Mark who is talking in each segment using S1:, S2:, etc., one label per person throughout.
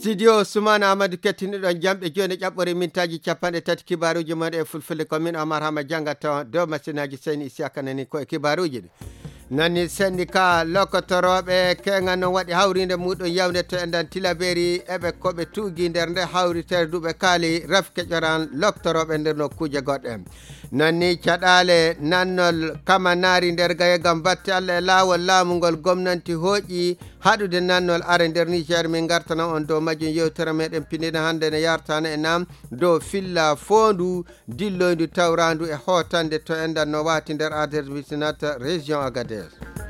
S1: studio Sumana Amadou kettiniɗo jamɓe joni ƴaɓɓore mintaji capanɗe tati kibaruji moɗe e fulfulde commune Omar Hama jangata dow machinaji Seyni Isiaka nani koye kibaruji ɗi nani syndicat lokotoroɓe kegan noon waɗi hawride muɗum yawde to enɗan Tilaberi eɓe koɓe tuugui nder nde hawritere duɓe kaali rafke ƴoran loktoroɓe nder nokkuje goɗɗe nanni caɗale nannol kamanari nder gayegam batte Allah e laawol laamugol gomnanti hooƴi haɗude nannol are nder Niger min gartana on dow majjum yewtere meɗen pinina hande ne yartana e nam dow filla fondu dilloydu tawrandu e hootande to enɗan no wati nder arrondissement région Agadez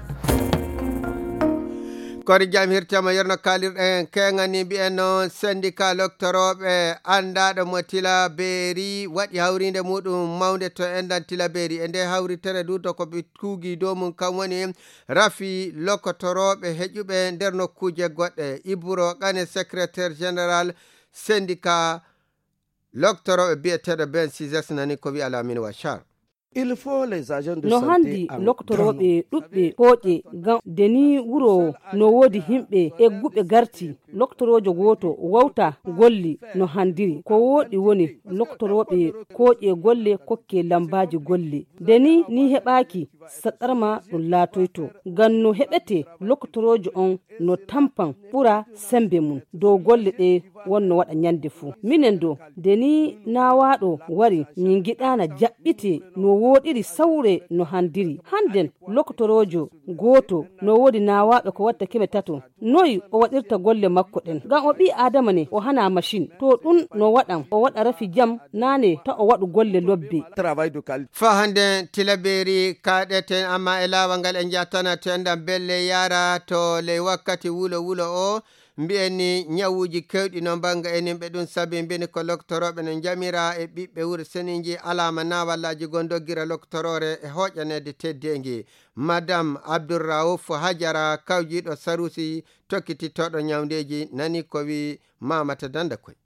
S1: kori jam hirtama yerno kalirɗen kegani mbiyen noon syndicat loktoroɓe andaɗo mo Tilaberi waɗi hawride muɗum mawde to enɗan Tilaberi e nde hawritere ɗuɗo koɓe kuugui dow mum kam woni rafi lokotoroɓe heƴuɓe nder nokkuje goɗɗe Ibro Kane secrétaire général syndicat loktoroɓe biyeteɗo Ben Sizes nani ko wi Alamine Wachar.
S2: Il faut les agents de
S3: no handi loktoroɓe ɗuɓɓe hooƴe gam deni wuro no wodi himɓe egguɓe garti loktorojo goto wawta golli no handiri ko woɗi woni loktoroɓe kooƴe golle kokke lambaji golle deni ni heɓaki saɗarma ɗum laatoyto gam no heɓete loktorojo on no tampan ɓura sembe mum dow golle ɗe wonno waɗa ñande fuu minen do deni nawaɗo wari min giɗana jaɓɓite no woɗiri sawre no handiri handen loktorojo goto no wodi nawaɓe ko watta keɓe tato noyi o waɗirta golle makko ɗen gam o ɓi adama ne o hana machine to ɗum no waɗan o waɗa rafi jam nane ta o waɗu golle lobbe
S1: fa hande Tilaberi kaɗeten amma e lawal ngal en jattana to enɗan belle yara to ley wakkati wulo o mbiyeni ñawuji kewɗi no banga enin ɓe ɗum saabi mbiyeni ko loktoroɓe no jamira e ɓiɓɓe wuuro seniji alama nawallaji gondogira loktorore e hoƴanede teddengi madame Abdourraouf Hajara kawjiɗo Sarusi tokkititoɗo ñawdeji nani ko wi Mamata Danda koy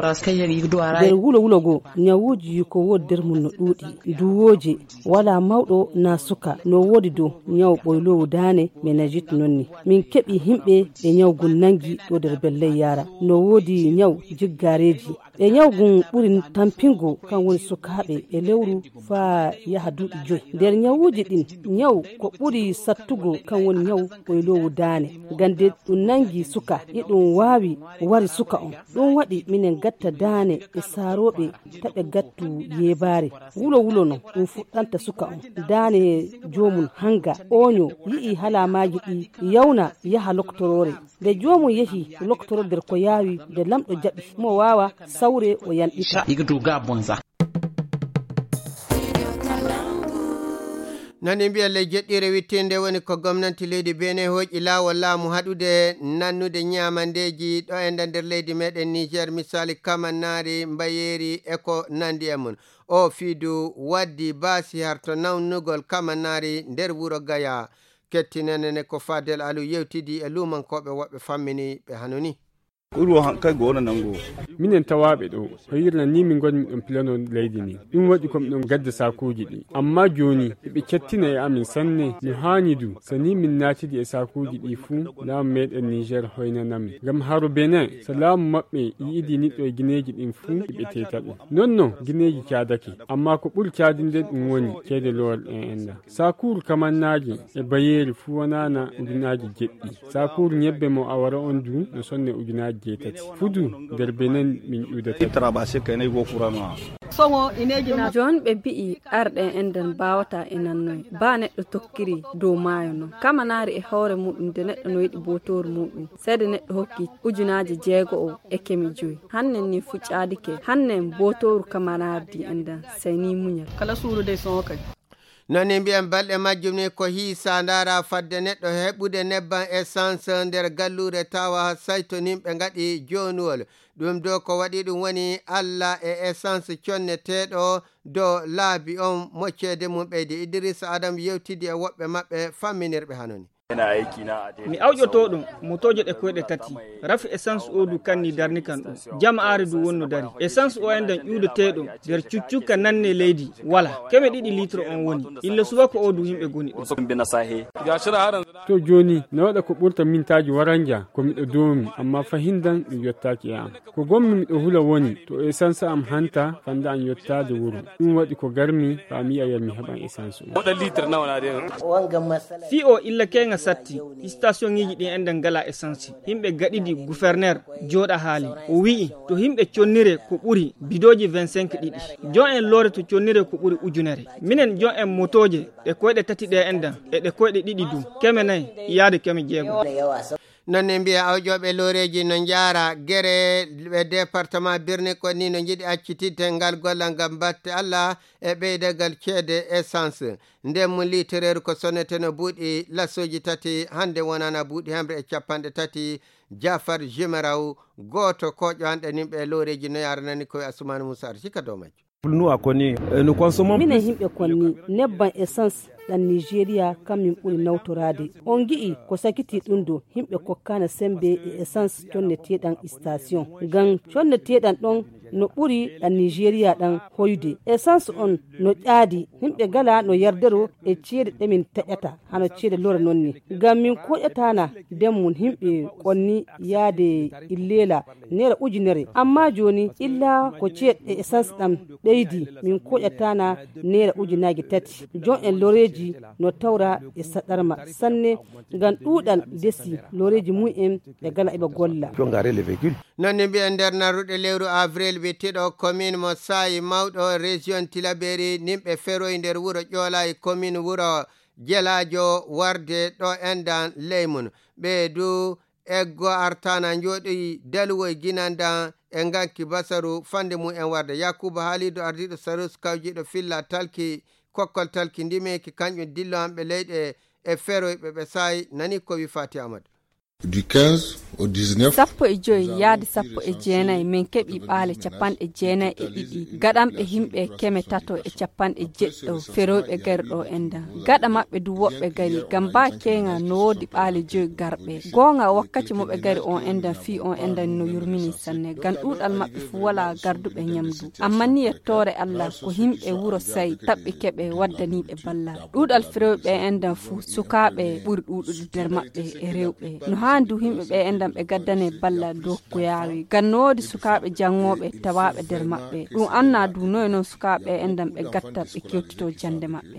S3: nder wulo go ñawuji ko wodi nder mum no ɗuuɗi duwoje wala mawɗo na suka no wodi dow ñaw ɓoylowo dane menagite nonni min keɓi himɓe e ñawgun nangi ɗo nder belle yara no wodi ñaw jiggareji e ñawgun ɓuri tampingo kan woni sukaɓe e lewru fa yaha duuɓi 5 nder ñawuji ɗin ñaw ko ɓuri sattugo kan woni ñaw ɓoylowo dane gande ɗum nangi suka iɗum wawi wari suka on ɗum waɗi minen gatta dane e saroɓe taɓe gattu yebare wulo no ɗum fuɗɗanta suka on dane jomum hanga oño yi'i halamaji ɗi yawna yaha loktorore nde jomum yehi loktoro nder ko yawi nde lamɗo jaɓi mo wawa sawre o yanɗita
S1: nani mbiya ley jeɗɗire wittinde woni ko gomnanti leydi Benin hoƴi laawol laamu haɗude nannude ñamandeji ɗo e nder leydi meɗen Niger misali kamannari mbayeri e ko nandi e mum o fiidu waddi baasi harto nawnugol kamannari nder wuro Gaya kettinenene ko Fadel Alu yewtidi e lumankoɓe woɓɓe fammini ɓe hanoni
S4: uru hanka gona nango
S5: minen tawaɓe ɗo hoyirna ni min gonmi ɗum pilano leydi ni ɗum waɗi kom ɗum gadda sakuji ɗi amma joni ɓe kettina e amin sanne no hani du sani min natidi e sakuji ɗi fuu laamu meɗen Niger hoynanami gam haro Benin so laamu maɓɓe yiɗi niɗɗo e guineji ɗin fuu ɓe teta ɗum nonno guineji cadake amma ko ɓuuri cadinde ɗum woni ceede lowal en enda sakuru kamannaji e bayeri fuu wonana ujunaji jeɗɗi sakuru ñebbe mo awara on du no sonne ujunaji jetati fudu nder Benin min
S6: jon ɓe mbi'i arɗen enden bawata e nannoy ba neɗɗo tokkiri dow maayo non kamanari e hoore muɗum de neɗɗo no yiɗi botoru muɗum seede neɗɗo hokki ujunaji 6 e kemi 5 hannen ni fuccadike hannen botoru kamanardi enden seyni muñal kala surude son kadi
S1: noni mbiyen balɗe majjum ni ko hiisa ndara fadde neɗɗo heɓude nebban essence nder gallure tawa saytoninɓe gaɗi jonuwol ɗum do ko waɗi ɗum woni Allah e essence conneteɗo dow laabi on moccede mum ɓeydi Idrissa Adam yewtidi e woɓɓe maɓɓe famminirɓe hanoni
S7: mi awƴoto ɗum motoje ɗe koyɗe tati rafi essence odu kanni darni kan ɗum jama'are du wonno dari essence o enden ƴuuɗeteɗo nder cuccukka nanne leydi wala keme 2 litre on woni illa subaka odu himɓe goni ɗum
S5: to joni na waɗa ko ɓurta mintaji waranja ko miɗo domi amma fahindan ɗum yottaki e am ko gommi miɗo hula woni to essence am hanta fanda an yottade wuro ɗum waɗi ko garmi fami ayal mi heɓan essence
S7: fi o illa kenga satti station ngiji ɗin enden ngala essence himɓe gaɗiɗi gouverneur jooɗa haali o wi'i to himɓe connire ko ɓuri bidoji 25 ɗiɗi jon en loore to connire ko ɓuri ujunere minen jon en motoje ɗe koyɗe tati ɗe enden e ɗe koyɗe ɗiɗi du keme 4 yaade keme 6
S1: nonne mbiya awjoɓe loreji no jaara guere ɓe département birni ko ni no jiiɗi accitidde ngal gollal ngam batte Allah e ɓeydagal ceede essence ndemmu litereru ko sonnete no buuɗi lassoji tati hande wonana buuɗi hemre e 50 Jafar Jimaraw goto koƴo hanɗe nimɓe loreji no yaranani koye Assoumani Moussa Arsika dow majjo
S3: minen himɓe konni nebban essence ɗan Nigeria kam min ɓuri nawtorade on gi'i ko sakiti ɗum do himɓe kokkana sembe e essence conneteɗan station ngam conneteɗan ɗon no ɓuri ɗan Nigeria ɗan hoyde essence on no ƴaadi himɓe gala no yardero e ceede ɗemin taƴata hano ceede lora nonni ngam min koƴatana demmun himɓe konni yaade illela naira ujunere amma joni illa ko ceeɗe e essence ɗam ɗeydi min koƴatana naira ujunaji 3 jon en loreji no tawra e saɗarma sanne ngam ɗuuɗal desi loreji mumen ɓe gala eɓe golla
S1: nonne mbiya nder narruɗe lewru avril wittiɗo commune mo Sayi mawɗo région Tilaberi nimɓe feroy nder wuro ƴoola e commune wuro Jelajo warde ɗo endan leymun ɓe du eggo artana jooɗi dalwoy ginanda e ganki basaru fande mum en warde Yakuba Halidou ardiɗo Sarus kawjiɗo filla talki kokkol talki ndimeki kañƴum dillo hamɓe leyɗe e feroyɓe ɓe Sayi nani ko wi Fati Amadou
S8: du 15 au 19
S6: sappo e joyi yaade sappo e jeenayi min keɓi ɓaale capanɗe jeenayi e ɗiɗi gaɗanɓe himɓe keme tato e capanɗe jeɗɗo feroyɓe gari ɗo enda gaɗa maɓɓe du woɓɓe gari gam ba kenga no woodi ɓaale joyi garɓe gonga wakkati moɓe gari on endan fi on endan no yurmini sanne gam ɗuɗal maɓɓe fu wala garduɓe ñamdu amma ni yettore Allah ko himɓe wuro Sayi taɓɓi keɓe waddaniɓe balla ɗuɗal feroyɓe endan fu sukaɓe ɓuri ɗuɗude nder maɓɓe e rewɓe no handu himɓe ɓe endan ɓe gaddane balla dow ko yawi gam no woodi sukaɓe jangoɓe tawaɓe nder maɓɓe ɗum anna du noye noon sukaɓe endan ɓe gatta ɓe kewtito jande maɓɓe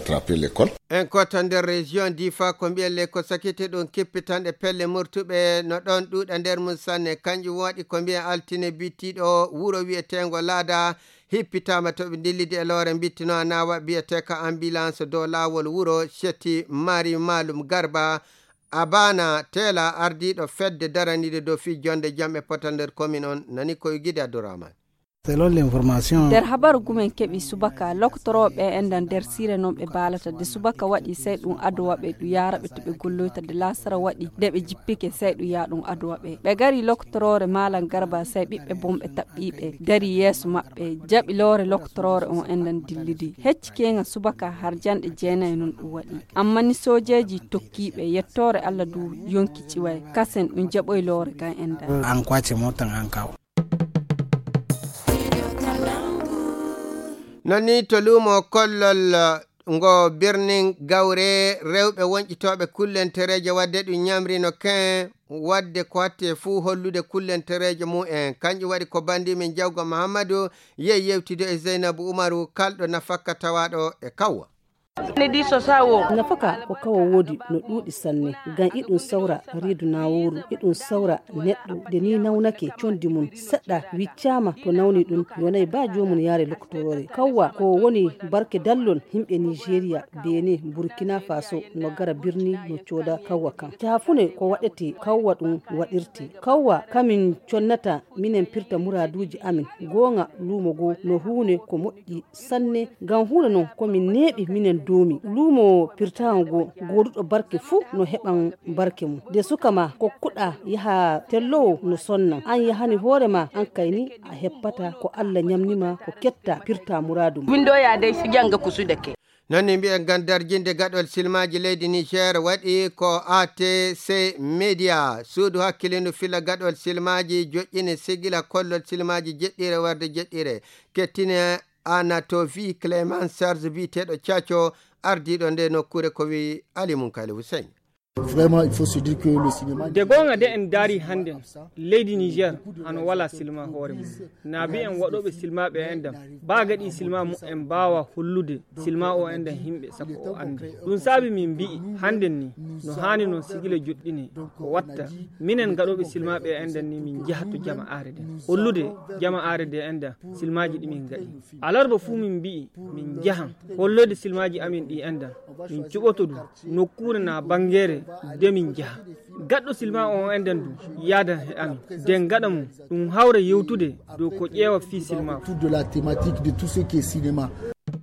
S1: en kota nder région Difa ko mbiyelle ko sakiti ɗum kippitanɗe pelle murtuɓe no ɗon ɗuuɗa nder mum sanne kanjum waɗi ko mbiya altine bittiɗo wuro wiyetengo Laada hippitama to ɓe dillidi e loore bittino nawa biyete ka ambulance dow lawol wuro Chetti Mari Malum Garba Abana Tela ardiɗo fedde daraniɗe dow fijjonde jamɓe potal nder commune on nani koye Guide Abdourahmane
S6: nder habaru gumen keɓi subaka loktoroɓe endan nder sire noon ɓe baalata de subaka waɗi sey ɗum adowaɓe ɗum yaraɓe to ɓe golloyta de lasara waɗi nde ɓe jippike sey ɗum ya ɗum adowaɓe ɓe gari loktorore Malam Garba sey ɓiɓɓe bomɓe taɓɓiɓe dari yeeso maɓɓe jaɓi loore loktorore on endan dillidi hecci kenga subaka har janɗe jeenayi noon ɗum waɗi amma ni sojeji tokkiɓe yettore Allah du yonki ciway kasen ɗum jaɓoy loore gan endan
S9: an kwace motan an kawo
S1: nonni to luumo kollol ngo birnin Gawre rewɓe wonƴitoɓe kullentereje wadde ɗum ñamrino kin wadde ko hatte fuu hollude kullentereje mumen kanƴum waɗi ko bandi min Jawgo Mahamadou yehi yewtide e Zeynabou Oumarou kalɗo nafakka tawaɗo e Kawwa
S3: nafaka ko kawo woodi no ɗuuɗi sanne ngam iɗum sawra reedu naworu iɗum sawra neɗɗo de ni nawnake condi mum seɗɗa wiccama to nawni ɗum yonayi ba jomum yaare loktorore kawwa ko woni barke dallon himɓe Nigeria Benin Burkina Faso no gara birni no cooda kawwa kan tafune ko waɗete kawwa ɗum waɗirte kawwa kamin connata minen pirta muraduji amin gonga lumo go no hunde ko moƴƴi sanne ngam hunde non komin neeɓi minen domi lumo pirtago goduɗo barke fu no heɓan barke mum de sukama kokkuɗa yaha tellowo no sonna an yahani hoorema an kayni a heppata ko Allah ñamnima ko ketta pirta muradu
S2: windo ya dai su janga kusudake
S1: nonni mbiyen gandarjinde gaɗol silmaji leydi Niger waɗi ko ATC Media suudu hakkilindu fila gaɗol silmaji joƴƴini sigila kollol silmaji jeɗɗire warde jeɗɗire kettine Anatovi Clément Serge biteɗo Thiacho ardiɗo nde nokkure ko wi Ali Munkali Hussein.
S9: Vraiment, il faut se dire que le cinéma...
S7: De gonga de en dari hande leydi Niger hano wala silma hoore mum naabi en waɗoɓe silmaɓe endam ba gaɗi silma mu en mbawa hollude silma o endam himɓe sako o ande ɗum saabi min mbi'i hannden ni no hani noon sigila juɗɗini ko watta minen gaɗoɓe silmaɓe endam ni min jahat to jama are de hollude jama are de endam silmaji ɗi min gaɗi alarba fuu min mbi'i min jahan hollode silmaji amin ɗi endam min cuɓoto du nokkure na bangere demin jaha gaɗɗo silma on enden du yaada he amin den gaɗa mum ɗum hawra yewtude dow ko ƴeewa fi silma
S9: tout de la thématique de tout ce qui est cinéma.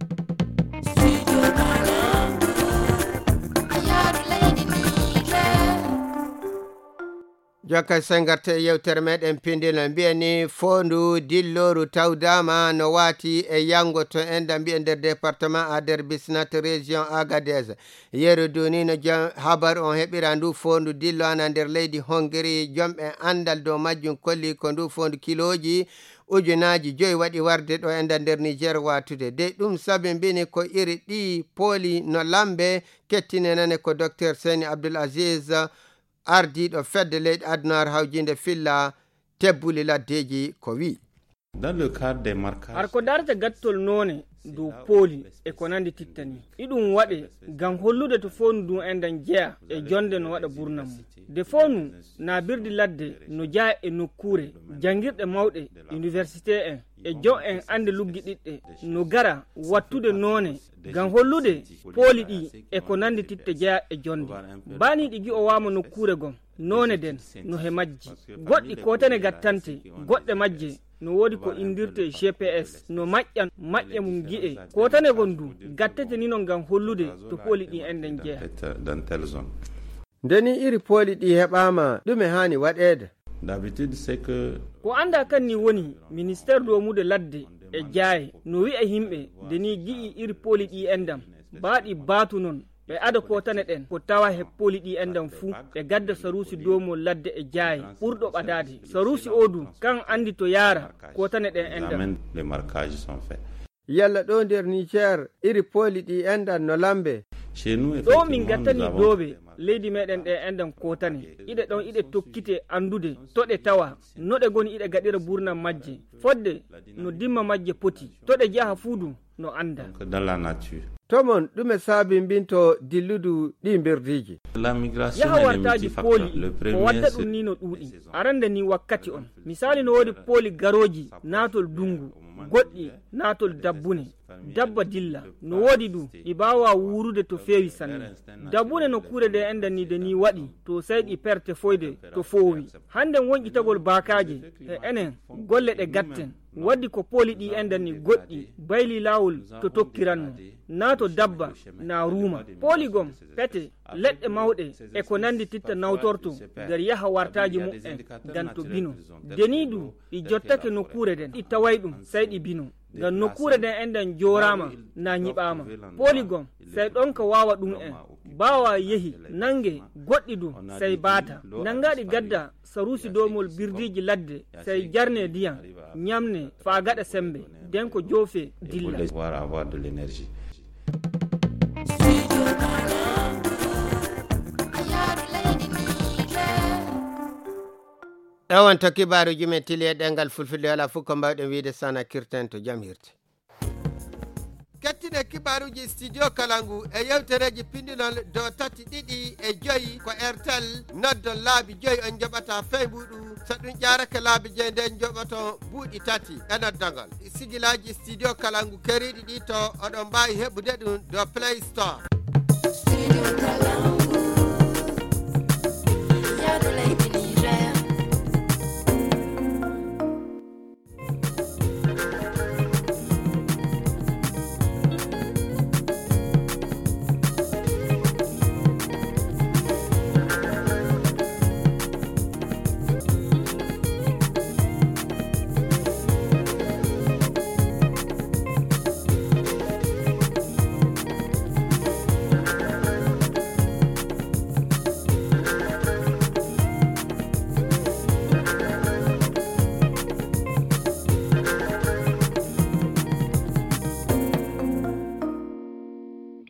S1: Jokka sengarte yewtere meɗen pindino mbiyani fondu dilloru tawdama no wati e yango to enda mbiya nder département Ader Bisnat région Agadez yeru duni no habar on heɓira ndu fondu dillo ana nder leydi Hongrie jomɓe andal dow majjum kolli ko ndu fondu kiloji ujunaji 5 waɗi warde ɗo enda nder Niger watude de ɗum sabi mbini ko iri ɗi pooli no lambe kettine nane ko docteur Seni Abdoul Aziz ardiɗo fedde leydi adunare hawjinde filla tebbuli laddeji ko wi
S7: har ko darta gattol noone dow pooli e ko nandi tittani iɗum waɗe ngam hollude to fondu ndun endan jeeya e jonde no waɗa burnam mum de fonu na birdi ladde no jaa e nokkure jangirɗe mawɗe université en e jo en ande luggi ɗiɗɗe no gara wattude noone ngam hollude pooli ɗi e ko nandi titte jeeya e jonde baniɗi gi o wama nokkure gon noone den no he majji goɗɗi kotane gattante goɗɗe majje no wodi ko indirte GPS no maƴƴan maƴƴe mum gi'e kotane gon du gattete ni non ngam hollude to pooli ɗi enden jeeya
S1: ndeni iri pooli ɗi heɓama ɗume hani waɗede
S10: d'habitude c'est que
S7: ko anda kan ni woni ministére domude ladde e jaaye no wi'a himɓe deni gi'i iri pooli ɗi endam baaɗi baatu non ɓe ada kotane ɗen ko tawa he pooli ɗi endam fuu ɓe gadda sarusi domol ladde e jaaye ɓurɗo ɓadade sarusi o du kan andi to yaara kotane ɗen endam
S10: les marquages sont faits.
S1: yalla ɗo nder Niger iri pooli ɗi endan no lambe
S7: ɗo min gattani dooɓe leydi meɗen ɗe endan kotane iɗe ɗon iɗe tokkite andude toɗe tawa noɗe goni iɗe gaɗira burnam majje fodde no dimma majje poti toɗe jaha fuudu no anda
S10: dans la nature.
S1: tomon ɗume saabi mbinto dilludu ɗi birdiji
S7: yaha wartaji pooli ko wadda ɗum ni no ɗuuɗi arande ni wakkati on misali no wodi pooli garoji natol dungu goɗɗi natol dabbune dabba dilla no wodi ɗum ɗi bawa wurude to feewi sanne dabbune no kure de enda ni de ni waɗi to sey ɗi perte foyde to foowi hande wonƴitagol bakaje e enen golle ɗe gatten waddi ko pooli ɗi enda ni goɗɗi bayli lawol to tokkiranno na to dabba na ruuma pooli gom pete leɗɗe mawɗe e ko nandi titta nawtorto nder yaha wartaji mu'en gan to bino deni du ɗi jottake nokkure den ɗi taway ɗum sey ɗi bino ngam nokkure den endan jorama na nyiɓama pooli gom sey ɗon ko wawa ɗum en bawa yehi nange goɗɗi du sey baata nangaɗi gadda sarusi domol birdiji ladde sey jarne ndiyam ñamne fa gaɗa sembe den ko joofe dilla
S1: ɗowon to kibaruji men tili e ɗengal fulfulde wala fof ko mbawɗen wiide sana kirten to jam hirte kettine kibaruji studio kalangu e yewtereji pindinol do 3.5 ko airtel noddon laabi 5 on joɓata feybuɗu so ɗum ƴarake laabi 9 nden joɓoto buuɗi 3 e noddogol sigilaji studio kalangu keriɗi ɗi to oɗon mbawi heɓude ɗum do play store.